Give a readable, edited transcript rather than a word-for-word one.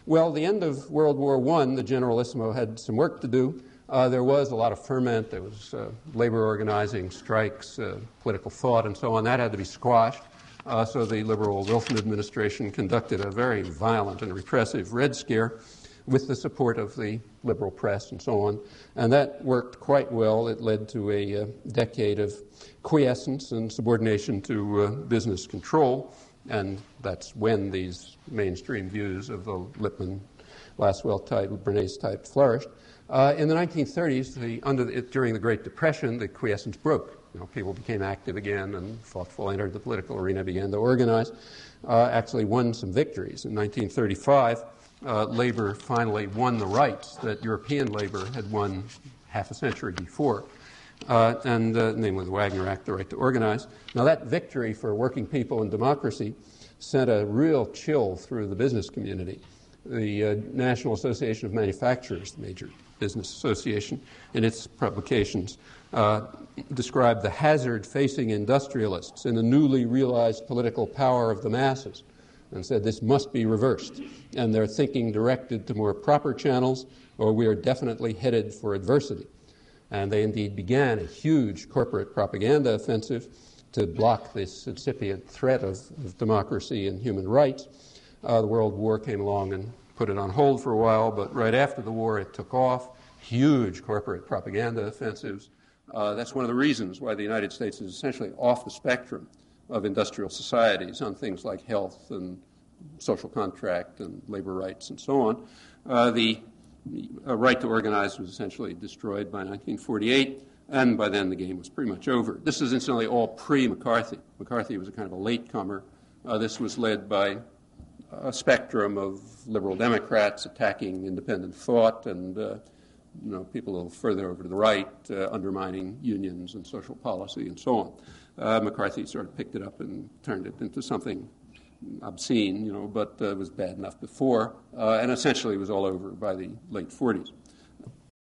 Well, the end of World War I, the Generalissimo had some work to do. There was a lot of ferment. There was labor organizing, strikes, political thought, and so on. That had to be squashed. So the liberal Wilson administration conducted a very violent and repressive Red Scare with the support of the liberal press and so on. And that worked quite well. It led to a decade of quiescence and subordination to business control. And that's when these mainstream views of the Lippmann, Lasswell type, Bernays type flourished. In the 1930s, during the Great Depression, the quiescence broke. People became active again and thoughtful, entered the political arena, began to organize, actually won some victories. In 1935, labor finally won the rights that European labor had won half a century before, namely the Wagner Act, the right to organize. Now that victory for working people and democracy sent a real chill through the business community. The National Association of Manufacturers, the major business association, in its publications described the hazard facing industrialists in the newly realized political power of the masses and said this must be reversed, and their thinking directed to more proper channels, or we are definitely headed for adversity. And they indeed began a huge corporate propaganda offensive to block this incipient threat of democracy and human rights. The World War came along and put it on hold for a while, but right after the war it took off. Huge corporate propaganda offensives. That's one of the reasons why the United States is essentially off the spectrum of industrial societies on things like health and social contract and labor rights and so on. The right to organize was essentially destroyed by 1948, and by then the game was pretty much over. This is incidentally all pre-McCarthy. McCarthy was a kind of a latecomer. This was led by a spectrum of liberal Democrats attacking independent thought and people a little further over to the right, undermining unions and social policy and so on. McCarthy sort of picked it up and turned it into something obscene, but was bad enough before, and essentially it was all over by the late 40s.